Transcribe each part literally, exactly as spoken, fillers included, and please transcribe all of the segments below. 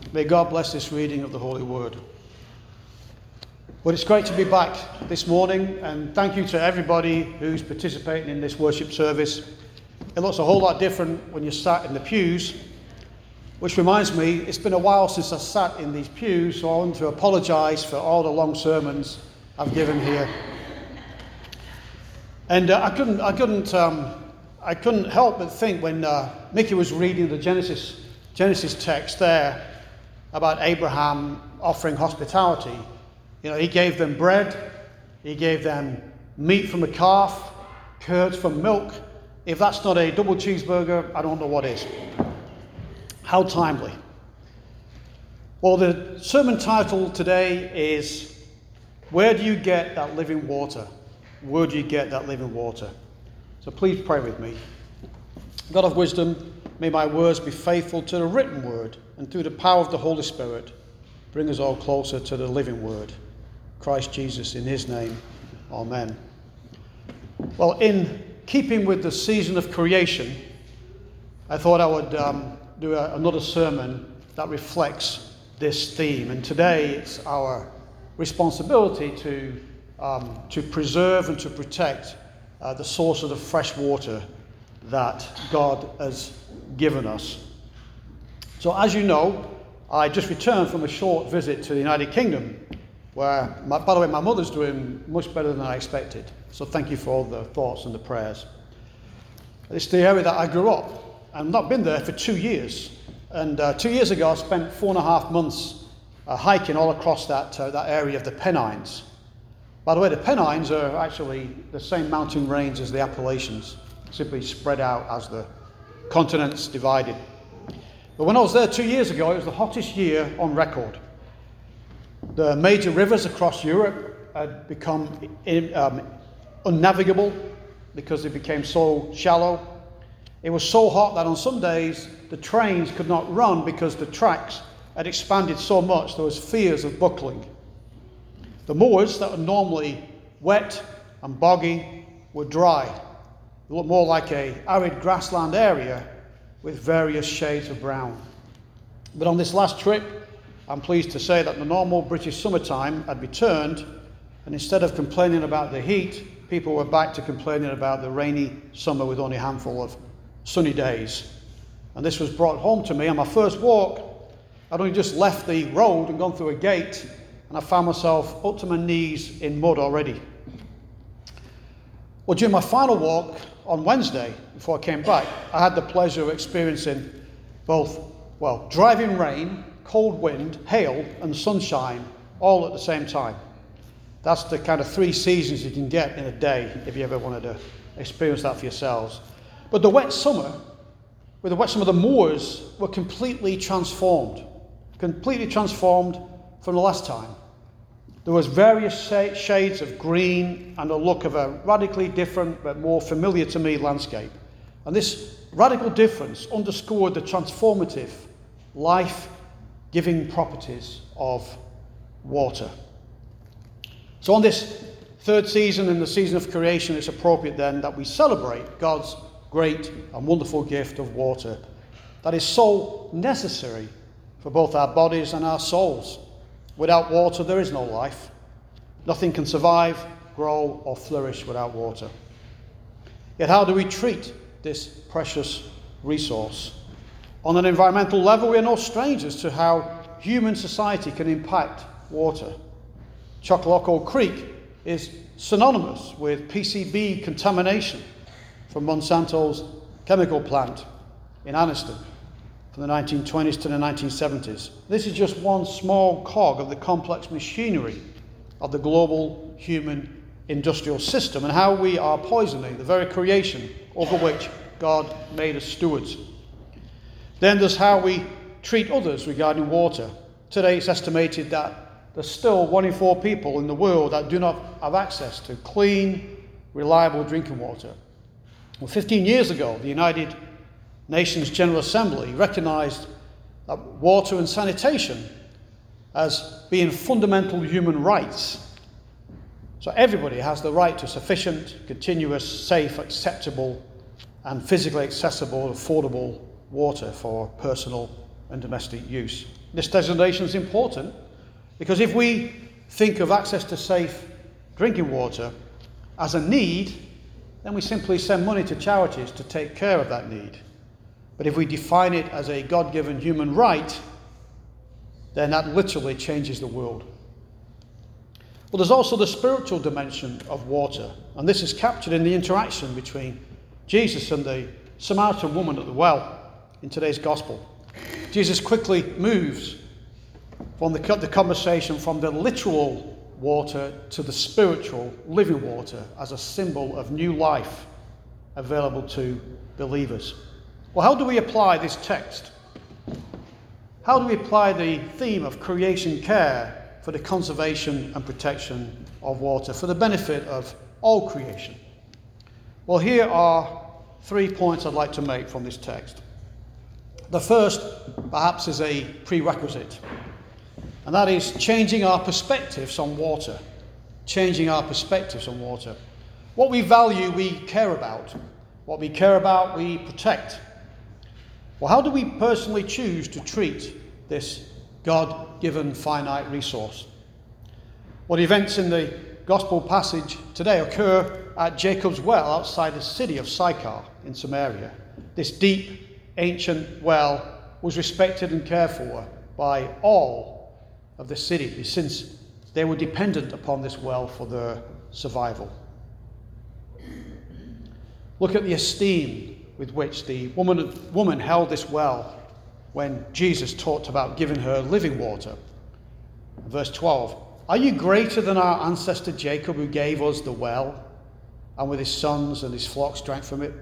May God bless this reading of the Holy Word. Well, it's great to be back this morning, and thank you to everybody who's participating in this worship service. It looks a whole lot different when you're sat in the pews, which reminds me, it's been a while since I sat in these pews, so I want to apologise for all the long sermons I've given here. And uh, I couldn't, I couldn't, um, I couldn't help but think when uh, Mickey was reading the Genesis Genesis text there about Abraham offering hospitality. You know, he gave them bread, he gave them meat from a calf, curds from milk. If that's not a double cheeseburger, I don't know what is. How timely. Well, the sermon title today is, Where do you get that living water? Where do you get that living water? So please pray with me. God of wisdom, may my words be faithful to the written word, and through the power of the Holy Spirit, bring us all closer to the living word. Christ Jesus, in his name, amen. Well, in keeping with the season of creation, I thought I would um, do a, another sermon that reflects this theme. And today it's our responsibility to, um, to preserve and to protect uh, the source of the fresh water that God has given us. So as you know, I just returned from a short visit to the United Kingdom, where, my, by the way, my mother's doing much better than I expected. So thank you for all the thoughts and the prayers. It's the area that I grew up. I've not been there for two years. And uh, two years ago, I spent four and a half months uh, hiking all across that, uh, that area of the Pennines. By the way, the Pennines are actually the same mountain range as the Appalachians, simply spread out as the continents divided. But when I was there two years ago, it was the hottest year on record. The major rivers across Europe had become in, um, unnavigable because they became so shallow. It was so hot that on some days the trains could not run because the tracks had expanded so much there was fears of buckling. The moors that are normally wet and boggy were dry. It looked more like a arid grassland area with various shades of brown. But on this last trip, I'm pleased to say that the normal British summertime had returned, and instead of complaining about the heat, people were back to complaining about the rainy summer with only a handful of sunny days. And this was brought home to me on my first walk. I'd only just left the road and gone through a gate, and I found myself up to my knees in mud already. Well, during my final walk on Wednesday, before I came back, I had the pleasure of experiencing both, well, driving rain, cold wind, hail, and sunshine all at the same time. That's the kind of three seasons you can get in a day if you ever wanted to experience that for yourselves. But the wet summer, with the wet summer, the moors were completely transformed, completely transformed from the last time. There was various shades of green and a look of a radically different but more familiar to me landscape. And this radical difference underscored the transformative, life-giving properties of water. So on this third season, in the season of creation, it's appropriate then that we celebrate God's great and wonderful gift of water that is so necessary for both our bodies and our souls. Without water, there is no life. Nothing can survive, grow, or flourish without water. Yet how do we treat this precious resource? On an environmental level, we are no strangers to how human society can impact water. Chocoloco Creek is synonymous with P C B contamination from Monsanto's chemical plant in Anniston from the nineteen twenties to the nineteen seventies. This is just one small cog of the complex machinery of the global human industrial system and how we are poisoning the very creation over which God made us stewards. Then there's how we treat others regarding water. Today it's estimated that there's still one in four people in the world that do not have access to clean, reliable drinking water. Well, fifteen years ago, the United Nations General Assembly recognized that water and sanitation as being fundamental human rights. So everybody has the right to sufficient, continuous, safe, acceptable, and physically accessible, affordable water for personal and domestic use. This designation is important because if we think of access to safe drinking water as a need, then we simply send money to charities to take care of that need. But if we define it as a God-given human right, then that literally changes the world. Well, there's also the spiritual dimension of water, and this is captured in the interaction between Jesus and the Samaritan woman at the well in today's gospel. Jesus quickly moves from the, the conversation from the literal water to the spiritual living water as a symbol of new life available to believers. Well, how do we apply this text? How do we apply the theme of creation care for the conservation and protection of water for the benefit of all creation? Well, here are three points I'd like to make from this text. The first, perhaps, is a prerequisite, and that is changing our perspectives on water. Changing our perspectives on water. What we value, we care about. What we care about, we protect. Well, how do we personally choose to treat this God-given finite resource? Well, the events in the Gospel passage today occur at Jacob's well outside the city of Sychar in Samaria. This deep, ancient well was respected and cared for by all of the city since they were dependent upon this well for their survival. Look at the esteem with which the woman, woman held this well when Jesus talked about giving her living water. Verse twelve, "Are you greater than our ancestor Jacob, who gave us the well, and with his sons and his flocks drank from it?"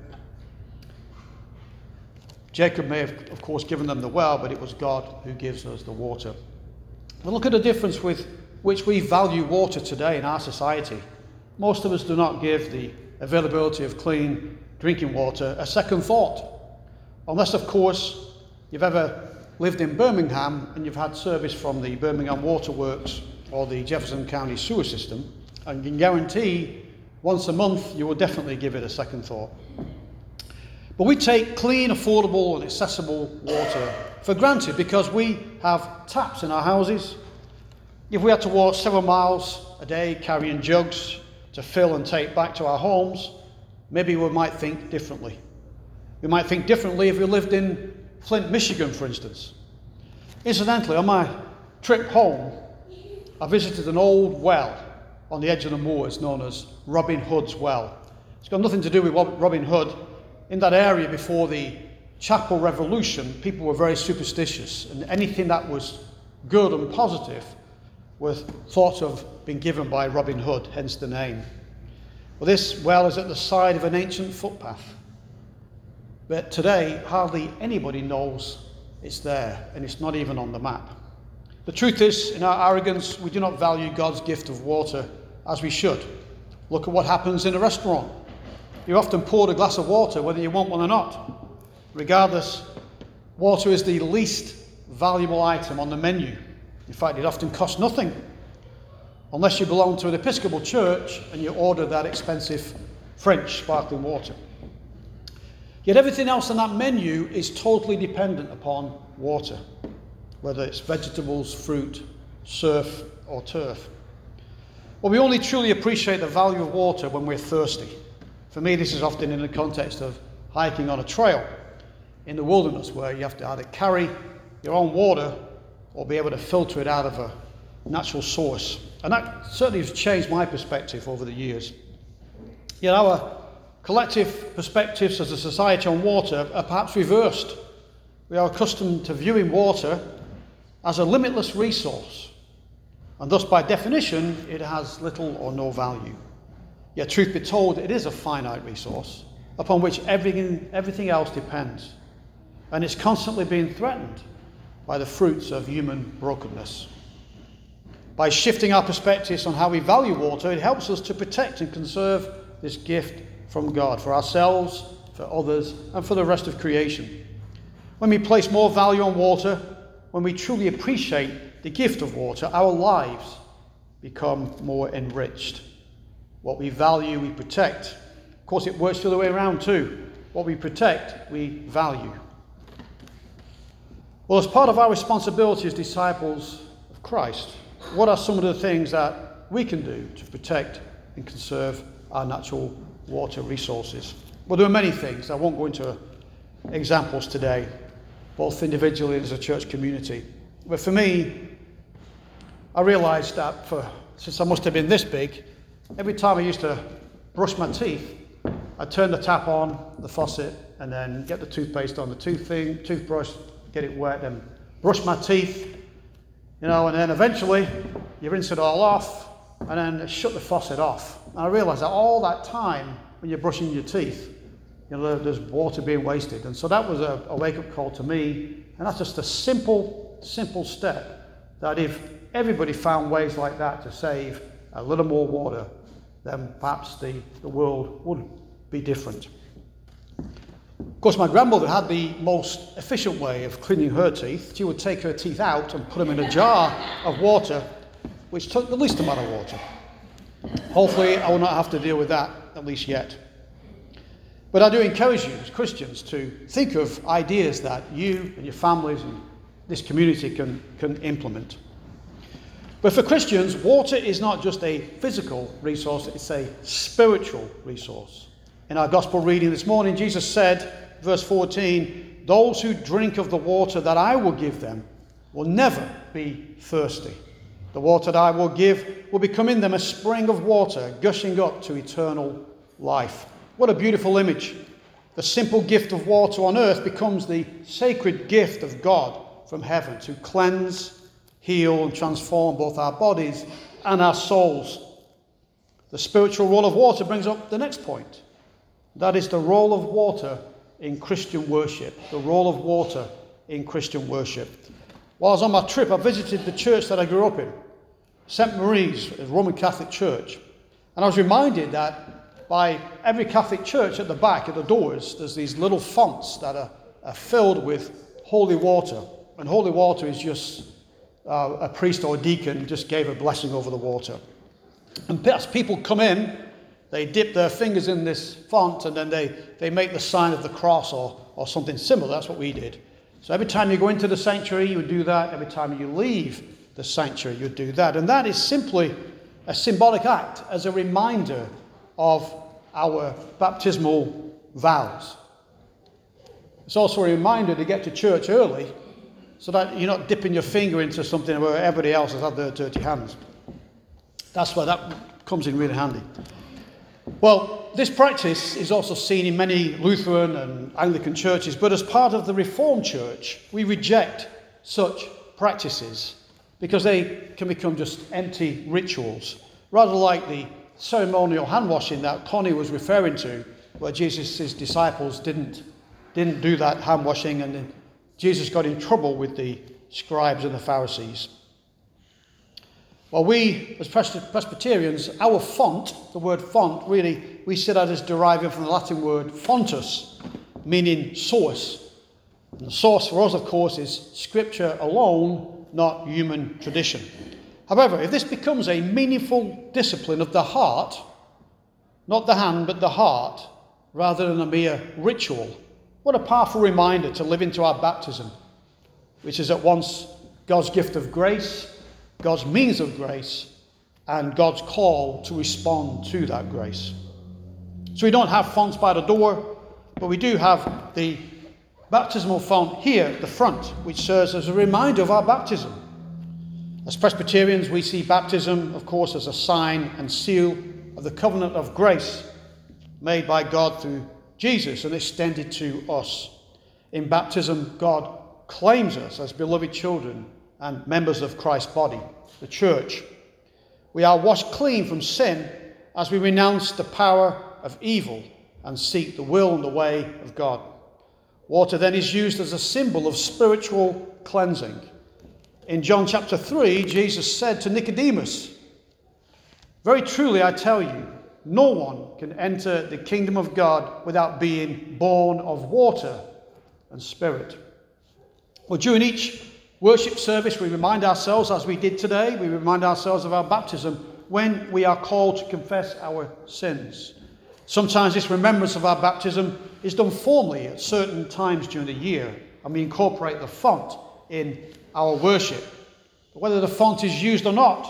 Jacob may have, of course, given them the well, but it was God who gives us the water. Well, look at the difference with which we value water today in our society. Most of us do not give the availability of clean drinking water a second thought. Unless, of course, you've ever lived in Birmingham and you've had service from the Birmingham Water Works or the Jefferson County Sewer System, and you can guarantee once a month you will definitely give it a second thought. But we take clean, affordable and accessible water for granted because we have taps in our houses. If we had to walk several miles a day carrying jugs to fill and take back to our homes, maybe we might think differently. We might think differently if we lived in Flint, Michigan, for instance. Incidentally, on my trip home, I visited an old well on the edge of the moors known as Robin Hood's Well. It's got nothing to do with Robin Hood. In that area before the Chapel Revolution, people were very superstitious, and anything that was good and positive was thought of being given by Robin Hood, hence the name. Well, this well is at the side of an ancient footpath, but today hardly anybody knows it's there, and it's not even on the map. The truth is, in our arrogance, we do not value God's gift of water as we should. Look at what happens in a restaurant. You're often poured a glass of water whether you want one or not. Regardless, water is the least valuable item on the menu. In fact, it often costs nothing, unless you belong to an Episcopal church and you order that expensive French sparkling water. Yet everything else on that menu is totally dependent upon water, whether it's vegetables, fruit, surf, or turf. Well, we only truly appreciate the value of water when we're thirsty. For me, this is often in the context of hiking on a trail in the wilderness, where you have to either carry your own water or be able to filter it out of a natural source. And that certainly has changed my perspective over the years. Yet our collective perspectives as a society on water are perhaps reversed. We are accustomed to viewing water as a limitless resource, and thus by definition it has little or no value. Yet truth be told, it is a finite resource upon which everything, everything else depends, and it's constantly being threatened by the fruits of human brokenness. By shifting our perspectives on how we value water, it helps us to protect and conserve this gift from God for ourselves, for others, and for the rest of creation. When we place more value on water, when we truly appreciate the gift of water, our lives become more enriched. What we value, we protect. Of course, it works the other way around too. What we protect, we value. Well, as part of our responsibility as disciples of Christ, what are some of the things that we can do to protect and conserve our natural water resources? Well, there are many things. I won't go into examples today, both individually and as a church community. But for me, I realised that for since I must have been this big, every time I used to brush my teeth, I'd turn the tap on, the faucet, and then get the toothpaste on the tooth thing, toothbrush, get it wet, and brush my teeth, you know, and then eventually you rinse it all off, and then shut the faucet off. And I realised that all that time when you're brushing your teeth, you know, there's water being wasted. And so that was a, a wake-up call to me, and that's just a simple, simple step, that if everybody found ways like that to save a little more water, then perhaps the, the world would be different. Of course, my grandmother had the most efficient way of cleaning her teeth. She would take her teeth out and put them in a jar of water, which took the least amount of water. Hopefully, I will not have to deal with that, at least yet. But I do encourage you as Christians to think of ideas that you and your families and this community can, can implement. But for Christians, water is not just a physical resource, it's a spiritual resource. In our gospel reading this morning, Jesus said, verse fourteen, "Those who drink of the water that I will give them will never be thirsty. The water that I will give will become in them a spring of water, gushing up to eternal life." What a beautiful image. The simple gift of water on earth becomes the sacred gift of God from heaven to cleanse, heal and transform both our bodies and our souls. The spiritual role of water brings up the next point. That is the role of water in Christian worship. The role of water in Christian worship. While I was on my trip, I visited the church that I grew up in, Saint Marie's, a Roman Catholic church. And I was reminded that by every Catholic church at the back, at the doors, there's these little fonts that are, are filled with holy water. And holy water is just Uh, a priest or a deacon just gave a blessing over the water. And as people come in, they dip their fingers in this font and then they, they make the sign of the cross or, or something similar. That's what we did. So every time you go into the sanctuary, you would do that. Every time you leave the sanctuary, you'd do that. And that is simply a symbolic act as a reminder of our baptismal vows. It's also a reminder to get to church early, so that you're not dipping your finger into something where everybody else has had their dirty hands. That's where that comes in really handy. Well, this practice is also seen in many Lutheran and Anglican churches, but as part of the Reformed Church, we reject such practices because they can become just empty rituals, rather like the ceremonial hand washing that Connie was referring to, where Jesus' disciples didn't, didn't do that hand washing, and then Jesus got in trouble with the scribes and the Pharisees. Well, we, as Presbyterians, our font, the word font, really, we see that as deriving from the Latin word fontus, meaning source. And the source for us, of course, is Scripture alone, not human tradition. However, if this becomes a meaningful discipline of the heart, not the hand, but the heart, rather than a mere ritual, what a powerful reminder to live into our baptism, which is at once God's gift of grace, God's means of grace, and God's call to respond to that grace. So we don't have fonts by the door, but we do have the baptismal font here at the front, which serves as a reminder of our baptism. As Presbyterians, we see baptism, of course, as a sign and seal of the covenant of grace made by God through Jesus and extended to us. In baptism, God claims us as beloved children and members of Christ's body, the church. We are washed clean from sin as we renounce the power of evil and seek the will and the way of God. Water then is used as a symbol of spiritual cleansing. In John chapter three, Jesus said to Nicodemus, "Very truly I tell you, no one can enter the kingdom of God without being born of water and spirit." Well, during each worship service, we remind ourselves, as we did today, we remind ourselves of our baptism when we are called to confess our sins. Sometimes this remembrance of our baptism is done formally at certain times during the year, and we incorporate the font in our worship. But whether the font is used or not,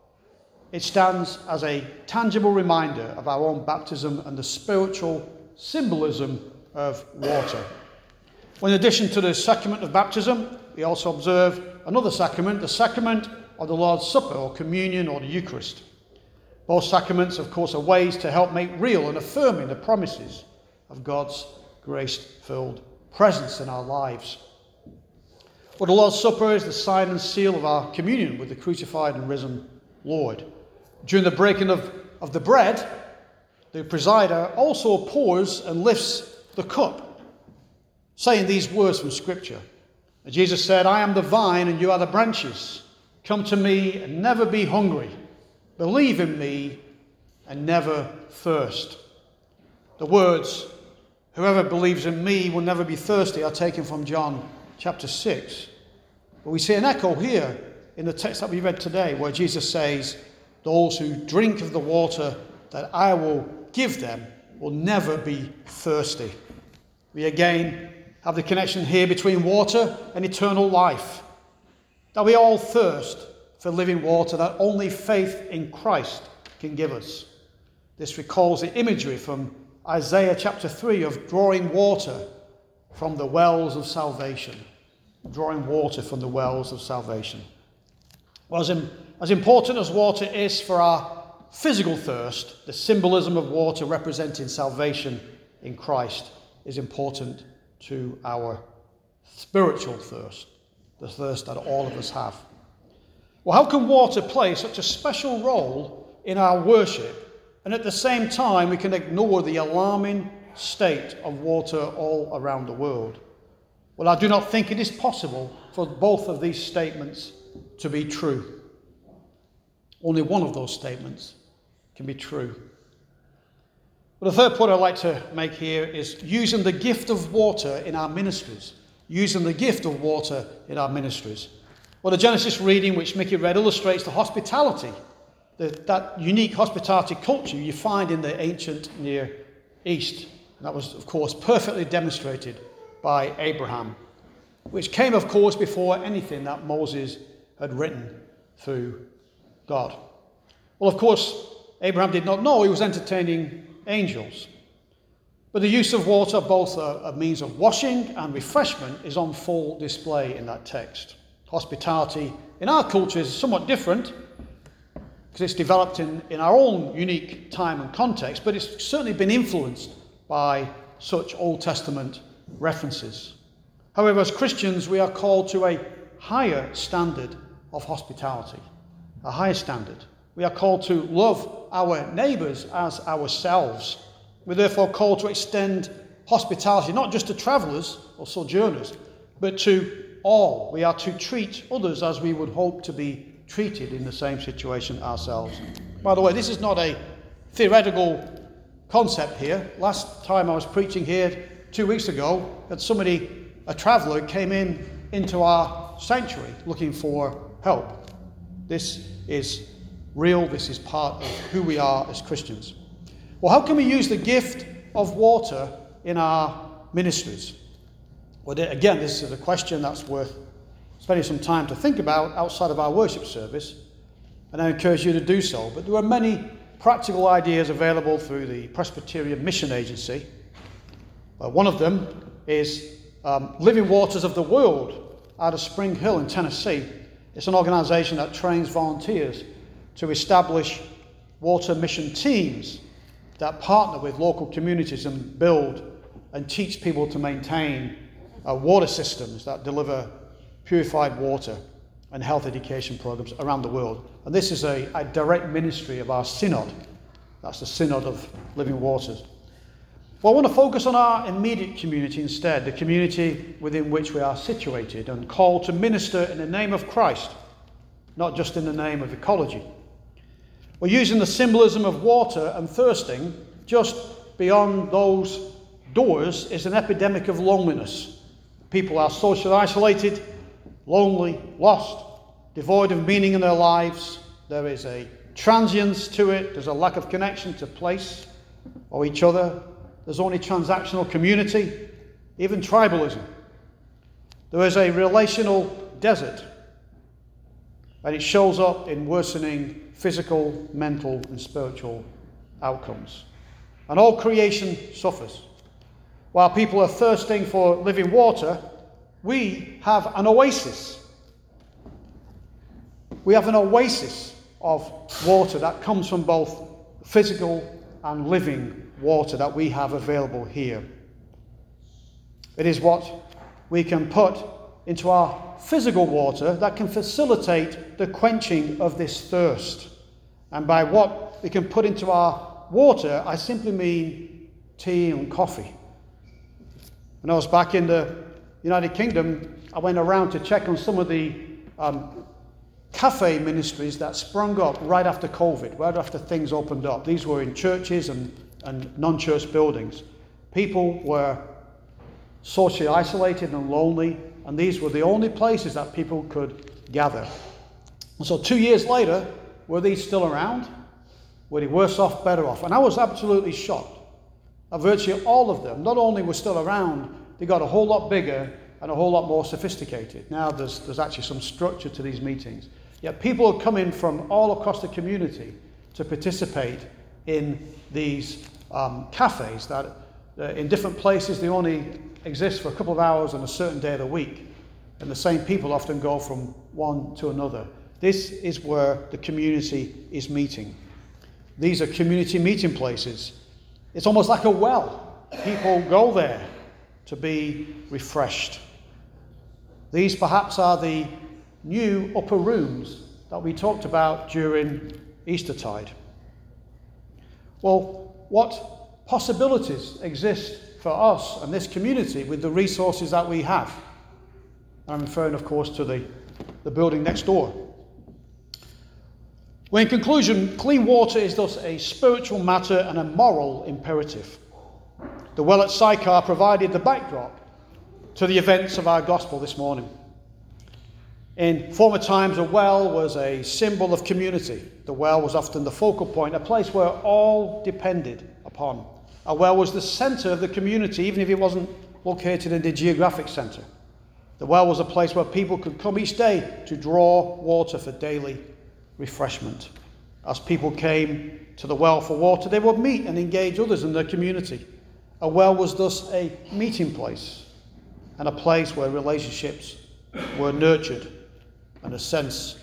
it stands as a tangible reminder of our own baptism and the spiritual symbolism of water. Well, in addition to the sacrament of baptism, we also observe another sacrament, the sacrament of the Lord's Supper, or communion, or the Eucharist. Both sacraments, of course, are ways to help make real and affirming the promises of God's grace-filled presence in our lives. Well, the Lord's Supper is the sign and seal of our communion with the crucified and risen Lord. During the breaking of, of the bread, the presider also pours and lifts the cup, saying these words from Scripture. And Jesus said, "I am the vine and you are the branches. Come to me and never be hungry. Believe in me and never thirst." The words, "Whoever believes in me will never be thirsty," are taken from John chapter six. But we see an echo here in the text that we read today, where Jesus says, "Those who drink of the water that I will give them will never be thirsty." We again have the connection here between water and eternal life. That we all thirst for living water that only faith in Christ can give us. This recalls the imagery from Isaiah chapter three of drawing water from the wells of salvation. Drawing water from the wells of salvation. Well, as, in, as important as water is for our physical thirst, the symbolism of water representing salvation in Christ is important to our spiritual thirst, the thirst that all of us have. Well, how can water play such a special role in our worship, and at the same time we can ignore the alarming state of water all around the world? Well, I do not think it is possible for both of these statements to be true. Only one of those statements can be true. But the third point I'd like to make here is using the gift of water in our ministries. Using the gift of water in our ministries. Well, the Genesis reading which Mickey read illustrates the hospitality, the, that unique hospitality culture you find in the ancient Near East. And that was, of course, perfectly demonstrated by Abraham, which came, of course, before anything that Moses had written through God. Well, of course, Abraham did not know he was entertaining angels. But the use of water, both a, a means of washing and refreshment, is on full display in that text. Hospitality in our culture is somewhat different because it's developed in, in our own unique time and context, but it's certainly been influenced by such Old Testament references. However, as Christians, we are called to a higher standard of hospitality, a higher standard. We are called to love our neighbours as ourselves. We're therefore called to extend hospitality not just to travellers or sojourners, but to all. We are to treat others as we would hope to be treated in the same situation ourselves. By the way, this is not a theoretical concept here. Last time I was preaching here two weeks ago, that somebody, a traveller, came in into our sanctuary looking for help. This is real. This is part of who we are as Christians. Well, how can we use the gift of water in our ministries? Well, again, this is a question that's worth spending some time to think about outside of our worship service, and I encourage you to do so. But there are many practical ideas available through the Presbyterian Mission Agency. Uh, one of them is um, Living Waters of the World out of Spring Hill in Tennessee. It's an organization that trains volunteers to establish water mission teams that partner with local communities and build and teach people to maintain uh, water systems that deliver purified water and health education programs around the world. And this is a, a direct ministry of our synod. That's the Synod of Living Waters. Well, I want to focus on our immediate community instead, the community within which we are situated and called to minister in the name of Christ, not just in the name of ecology. We're using the symbolism of water and thirsting. Just beyond those doors is an epidemic of loneliness. People are socially isolated, lonely, lost, devoid of meaning in their lives. There is a transience to it. There's a lack of connection to place or each other. There's only transactional community, even tribalism. There is a relational desert, and it shows up in worsening physical, mental, and spiritual outcomes. And all creation suffers. While people are thirsting for living water, we have an oasis. We have an oasis of water that comes from both physical and living water that we have available here. It is what we can put into our physical water that can facilitate the quenching of this thirst. And by what we can put into our water, I simply mean tea and coffee. When I was back in the United Kingdom, I went around to check on some of the um, cafe ministries that sprung up right after COVID, right after things opened up. These were in churches and, and non-church buildings. People were socially isolated and lonely, and these were the only places that people could gather. And so two years later, were these still around? Were they worse off, better off? And I was absolutely shocked. Uh, virtually all of them, not only were still around, they got a whole lot bigger and a whole lot more sophisticated. Now there's, there's actually some structure to these meetings. Yet people are coming from all across the community to participate in these um, cafes that uh, in different places they only exist for a couple of hours on a certain day of the week. And the same people often go from one to another. This is where the community is meeting. These are community meeting places. It's almost like a well. People go there to be refreshed. These perhaps are the new upper rooms that we talked about during Eastertide. Well, what possibilities exist for us and this community with the resources that we have? I'm referring, of course, to the, the building next door. Well, in conclusion, clean water is thus a spiritual matter and a moral imperative. The well at Sychar provided the backdrop to the events of our gospel this morning. In former times, a well was a symbol of community. The well was often the focal point, a place where all depended upon. A well was the centre of the community, even if it wasn't located in the geographic centre. The well was a place where people could come each day to draw water for daily refreshment. As people came to the well for water, they would meet and engage others in their community. A well was thus a meeting place and a place where relationships were nurtured and a sense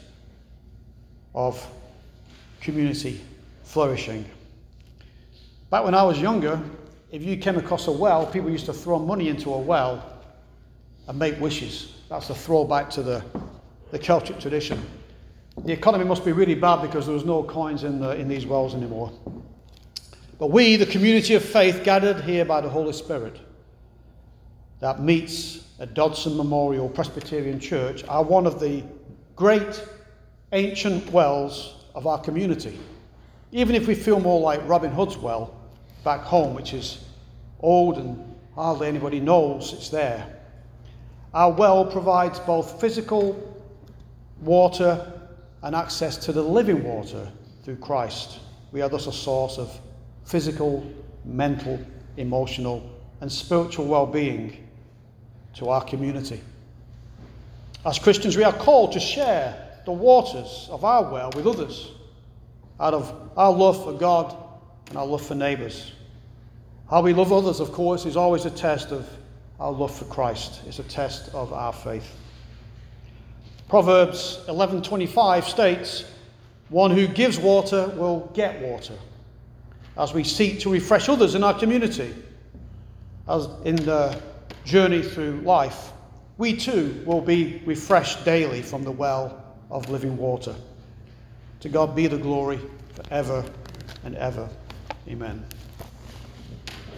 of community flourishing. Back when I was younger, if you came across a well, people used to throw money into a well and make wishes. That's a throwback to the, the Celtic tradition. The economy must be really bad because there was no coins in, the, in these wells anymore. But we, the community of faith gathered here by the Holy Spirit that meets at Dodson Memorial Presbyterian Church, are one of the great ancient wells of our community. Even if we feel more like Robin Hood's well back home, which is old and hardly anybody knows it's there. Our well provides both physical water and access to the living water through Christ. We are thus a source of physical, mental, emotional, and spiritual well-being to our community. As Christians, we are called to share the waters of our well with others out of our love for God and our love for neighbours. How we love others, of course, is always a test of our love for Christ. It's a test of our faith. Proverbs eleven twenty-five states, "One who gives water will get water." As we seek to refresh others in our community, as in the journey through life, we too will be refreshed daily from the well of living water. To God be the glory forever and ever. Amen.